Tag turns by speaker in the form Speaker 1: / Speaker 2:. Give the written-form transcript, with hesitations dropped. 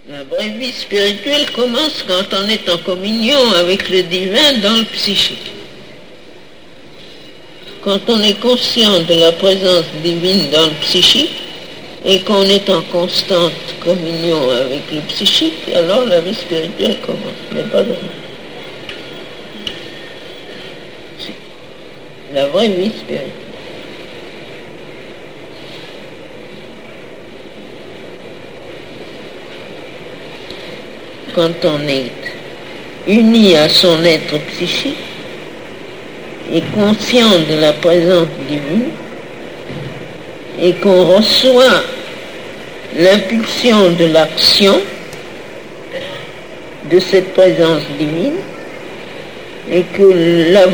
Speaker 1: La vraie vie spirituelle commence quand on est en communion avec le divin dans le psychique. Quand on est conscient de la présence divine dans le psychique et qu'on est en constante communion avec le psychique, alors la vie spirituelle commence, mais pas de la vraie vie spirituelle. Quand on est uni à son être psychique et conscient de la présence divine et qu'on reçoit l'impulsion de l'action de cette présence divine et que la